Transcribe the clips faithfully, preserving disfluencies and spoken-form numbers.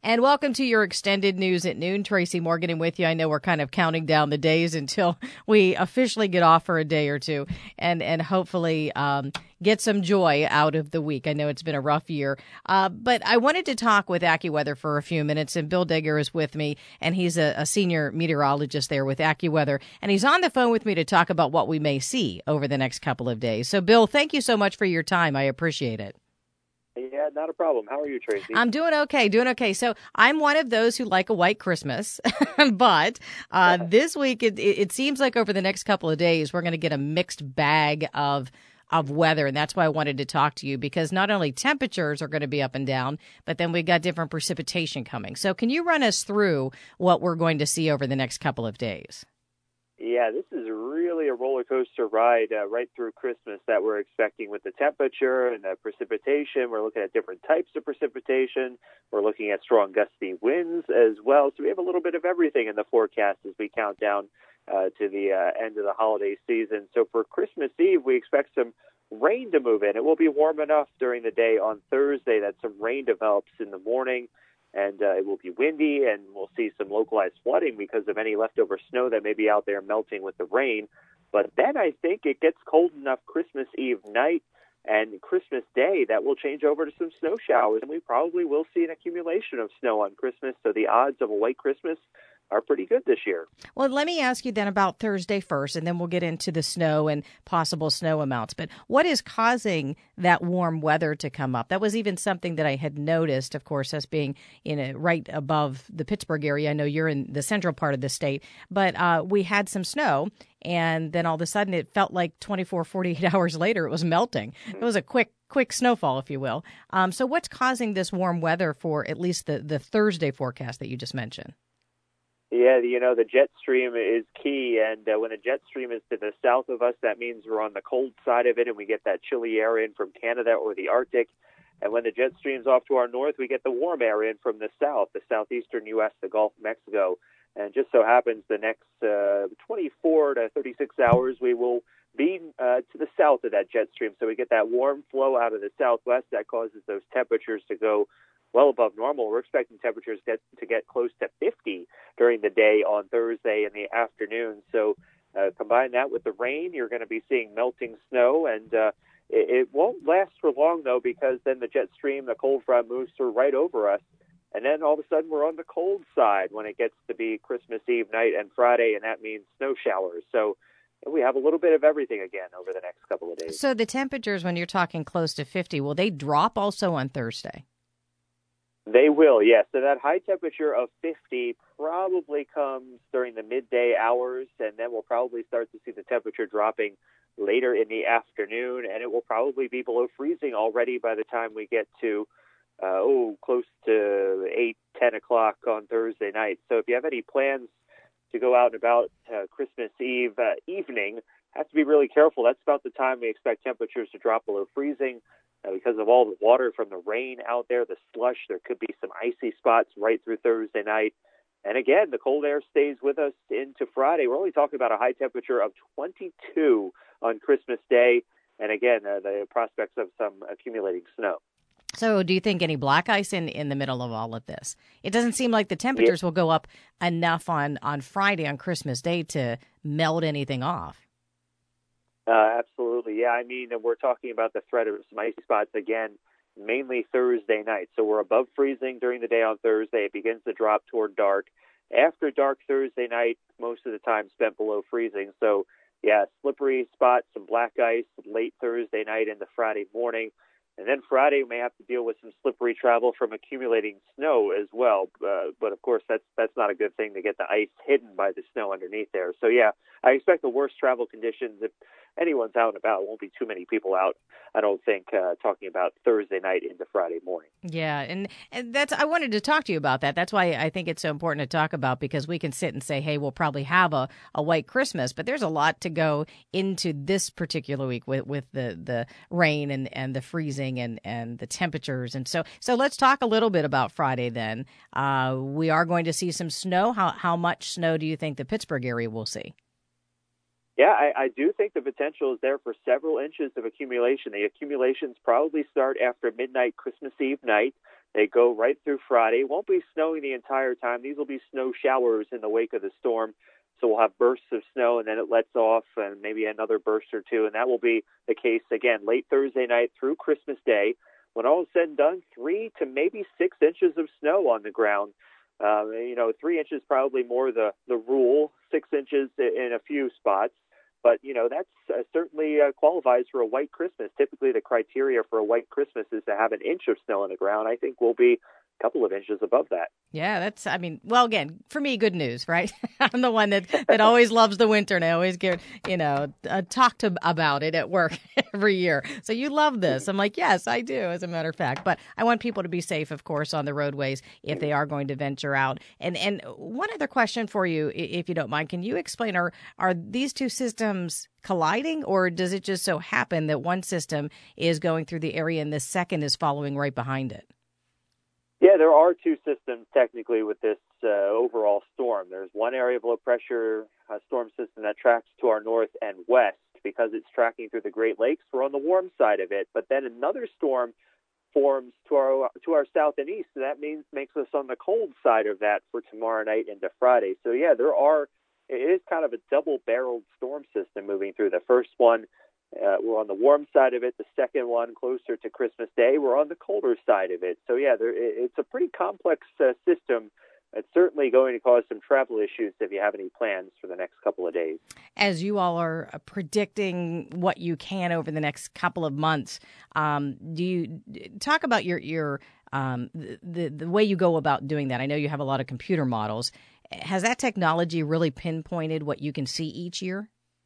And welcome to your extended news at noon. Tracy Morgan with you. I know we're kind of counting down the days until we officially get off for a day or two and, and hopefully um, get some joy out of the week. I know it's been a rough year, uh, but I wanted to talk with AccuWeather for a few minutes, and Bill Digger is with me, and he's a, a senior meteorologist there with AccuWeather, and he's on the phone with me to talk about what we may see over the next couple of days. So, Bill, thank you so much for your time. I appreciate it. Yeah, not a problem. How are you, Tracy? I'm doing okay, doing okay. So I'm one of those who like a white Christmas, but uh, this week it, it seems like over the next couple of days we're going to get a mixed bag of of weather, and that's why I wanted to talk to you, because not only temperatures are going to be up and down, but then we've got different precipitation coming. So can you run us through what we're going to see over the next couple of days? Yeah, this is really a roller coaster ride uh, right through Christmas that we're expecting with the temperature and the precipitation. We're looking at different types of precipitation. We're looking at strong gusty winds as well. So we have a little bit of everything in the forecast as we count down uh, to the uh, end of the holiday season. So for Christmas Eve, we expect some rain to move in. It will be warm enough during the day on Thursday that some rain develops in the morning. And uh, it will be windy, and we'll see some localized flooding because of any leftover snow that may be out there melting with the rain. But then I think it gets cold enough Christmas Eve night and Christmas Day that will change over to some snow showers, and we probably will see an accumulation of snow on Christmas. So the odds of a white Christmas are pretty good this year. Well, let me ask you then about Thursday first, and then we'll get into the snow and possible snow amounts. But what is causing that warm weather to come up? That was even something that I had noticed, of course, as being in a, right above the Pittsburgh area. I know you're in the central part of the state, but uh, we had some snow, and then all of a sudden it felt like twenty-four, forty-eight hours later it was melting. It was a quick quick snowfall, if you will. Um, so what's causing this warm weather for at least the, the Thursday forecast that you just mentioned? Yeah, you know, the jet stream is key, and uh, when the jet stream is to the south of us, that means we're on the cold side of it, and we get that chilly air in from Canada or the Arctic. And when the jet stream's off to our north, we get the warm air in from the south, the southeastern U S, the Gulf of Mexico. And it just so happens the next uh, twenty-four to thirty-six hours, we will be uh, to the south of that jet stream. So we get that warm flow out of the southwest that causes those temperatures to go well above normal. We're expecting temperatures get, to get close to fifty during the day on Thursday in the afternoon. So uh, combine that with the rain, you're going to be seeing melting snow, and uh, it, it won't last for long, though, because then the jet stream, the cold front, moves through right over us, and then all of a sudden we're on the cold side when it gets to be Christmas Eve night and Friday, and that means snow showers. So we have a little bit of everything again over the next couple of days. So the temperatures, when you're talking close to fifty, will they drop also on Thursday? They will, yes. So that high temperature of fifty probably comes during the midday hours, and then we'll probably start to see the temperature dropping later in the afternoon, and it will probably be below freezing already by the time we get to, uh, oh, close to eight, ten o'clock on Thursday night. So if you have any plans to go out and about uh, Christmas Eve uh, evening, have to be really careful. That's about the time we expect temperatures to drop below freezing. Uh, because of all the water from the rain out there, the slush, there could be some icy spots right through Thursday night. And again, the cold air stays with us into Friday. We're only talking about a high temperature of twenty-two on Christmas Day. And again, uh, the prospects of some accumulating snow. So do you think any black ice in, in the middle of all of this? It doesn't seem like the temperatures yeah. will go up enough on, on Friday, on Christmas Day, to melt anything off. Uh, absolutely. Yeah, I mean, we're talking about the threat of some icy spots again, mainly Thursday night. So we're above freezing during the day on Thursday. It begins to drop toward dark. After dark Thursday night, most of the time spent below freezing. So, yeah, slippery spots, some black ice late Thursday night into Friday morning. And then Friday, we may have to deal with some slippery travel from accumulating snow as well. Uh, but, of course, that's that's not a good thing to get the ice hidden by the snow underneath there. So, yeah, I expect the worst travel conditions if anyone's out and about. It won't be too many people out, I don't think, uh, talking about Thursday night into Friday morning. Yeah, and, and that's I wanted to talk to you about that. That's why I think it's so important to talk about, because we can sit and say, hey, we'll probably have a, a white Christmas, but there's a lot to go into this particular week with, with the, the rain and, and the freezing and, and the temperatures. And so so let's talk a little bit about Friday then. Uh, we are going to see some snow. How, how much snow do you think the Pittsburgh area will see? Yeah, I, I do think the potential is there for several inches of accumulation. The accumulations probably start after midnight Christmas Eve night. They go right through Friday. It won't be snowing the entire time. These will be snow showers in the wake of the storm. So we'll have bursts of snow, and then it lets off, and maybe another burst or two. And that will be the case, again, late Thursday night through Christmas Day. When all is said and done, three to maybe six inches of snow on the ground. Uh, you know, three inches probably more the, the rule, six inches in a few spots. But, you know, that's uh, certainly uh, qualifies for a white Christmas. Typically, the criteria for a white Christmas is to have an inch of snow on the ground. I think we'll be a couple of inches above that. Yeah, that's, I mean, well, again, for me, good news, right? I'm the one that, that always loves the winter, and I always get, you know, uh, talk to about it at work every year. So you love this. I'm like, yes, I do, as a matter of fact. But I want people to be safe, of course, on the roadways if they are going to venture out. And and one other question for you, if you don't mind, can you explain, are, are these two systems colliding, or does it just so happen that one system is going through the area and the second is following right behind it? Yeah, there are two systems technically with this uh, overall storm. There's one area of low pressure uh, storm system that tracks to our north and west because it's tracking through the Great Lakes. We're on the warm side of it, but then another storm forms to our to our south and east, and that means makes us on the cold side of that for tomorrow night into Friday. So yeah, there are. It is kind of a double-barreled storm system moving through. The first one, Uh, we're on the warm side of it. The second one, closer to Christmas Day, we're on the colder side of it. So, yeah, there, it's a pretty complex uh, system. It's certainly going to cause some travel issues if you have any plans for the next couple of days. As you all are predicting what you can over the next couple of months, um, do you talk about your your um, the the way you go about doing that? I know you have a lot of computer models. Has that technology really pinpointed what you can see each year?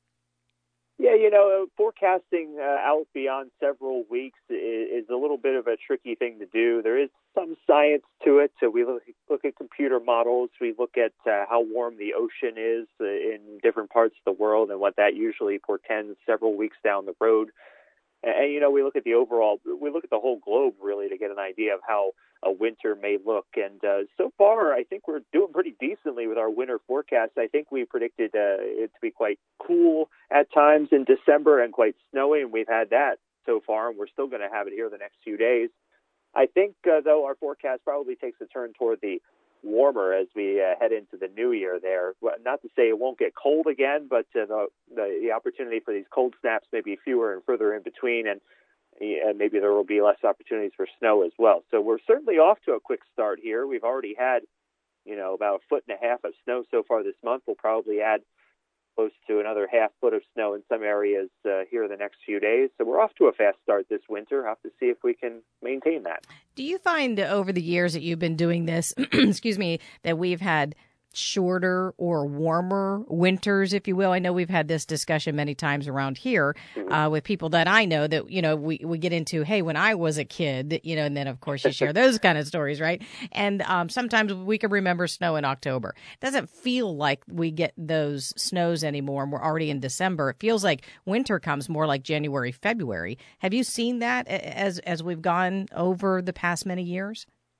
Yeah, you know, forecasting uh, out beyond several weeks is, is a little bit of a tricky thing to do. There is some science to it. So we look, look at computer models. We look at uh, how warm the ocean is uh, in different parts of the world and what that usually portends several weeks down the road. And, and, you know, we look at the overall, we look at the whole globe, really, to get an idea of how a winter may look. And uh, so far, I think we're doing pretty decently with our winter forecast. I think we predicted uh, it to be quite cool at times in December and quite snowy, and we've had that so far, and we're still going to have it here the next few days. I think, uh, though, our forecast probably takes a turn toward the warmer as we uh, head into the new year there. Well, not to say it won't get cold again, but uh, the, the, the opportunity for these cold snaps may be fewer and further in between, and and maybe there will be less opportunities for snow as well. So we're certainly off to a quick start here. We've already had, you know, about a foot and a half of snow so far this month. We'll probably add close to another half foot of snow in some areas uh, here in the next few days. So we're off to a fast start this winter. We'll have to see if we can maintain that. Do you find over the years that you've been doing this, excuse me, that we've had shorter or warmer winters, if you will? I know we've had this discussion many times around here mm-hmm. uh, with people that I know that, you know, we, we get into, hey, when I was a kid, you know, and then, of course, you share those kind of stories, right? And um, sometimes we can remember snow in October. It doesn't feel like we get those snows anymore, and we're already in December. It feels like winter comes more like January, February. Have you seen that as as we've gone over the past many years?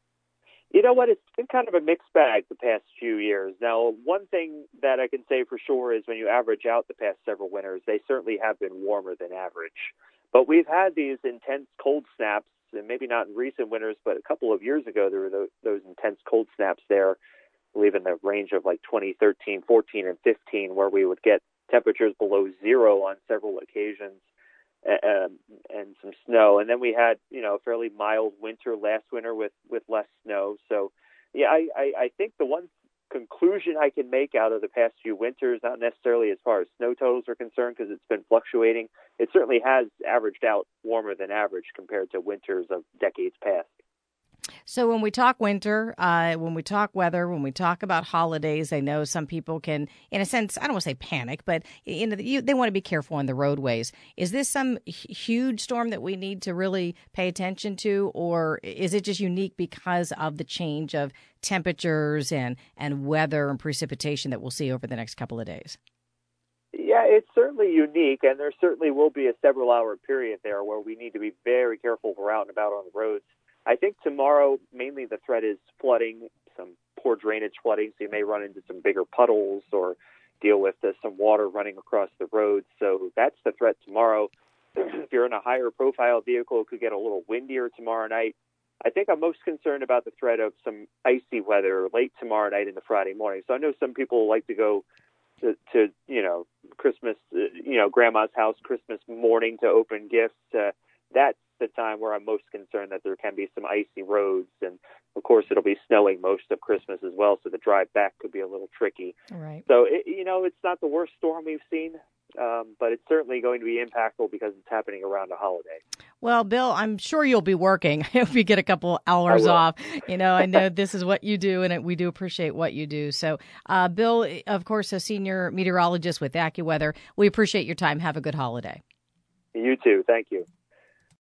You know what? It's been kind of a mixed bag the past few years. Now, one thing that I can say for sure is when you average out the past several winters, they certainly have been warmer than average. But we've had these intense cold snaps, and maybe not in recent winters, but a couple of years ago, there were those, those intense cold snaps there, I believe in the range of like twenty thirteen, fourteen, and fifteen, where we would get temperatures below zero on several occasions. Um, and some snow. And then we had, you know, a fairly mild winter last winter with, with less snow. So, yeah, I, I, I think the one conclusion I can make out of the past few winters, not necessarily as far as snow totals are concerned, because it's been fluctuating, it certainly has averaged out warmer than average compared to winters of decades past. So when we talk winter, uh, when we talk weather, when we talk about holidays, I know some people can, in a sense, I don't want to say panic, but you know, you, they want to be careful on the roadways. Is this some huge storm that we need to really pay attention to, or is it just unique because of the change of temperatures and, and weather and precipitation that we'll see over the next couple of days? Yeah, it's certainly unique, and there certainly will be a several-hour period there where we need to be very careful if we're out and about on the roads. I think tomorrow, mainly the threat is flooding, some poor drainage flooding, so you may run into some bigger puddles or deal with uh, some water running across the roads. So that's the threat tomorrow. If you're in a higher profile vehicle, it could get a little windier tomorrow night. I think I'm most concerned about the threat of some icy weather late tomorrow night into Friday morning. So I know some people like to go to, to you know, Christmas, uh, you know, grandma's house Christmas morning to open gifts. Uh, that's the time where I'm most concerned that there can be some icy roads. And, of course, it'll be snowing most of Christmas as well, so the drive back could be a little tricky. Right. So, it, you know, it's not the worst storm we've seen, um, but it's certainly going to be impactful because it's happening around a holiday. Well, Bill, I'm sure you'll be working. I hope you get a couple hours off. You know, I know this is what you do, and we do appreciate what you do. So, uh, Bill, of course, a senior meteorologist with AccuWeather, we appreciate your time. Have a good holiday. You too. Thank you.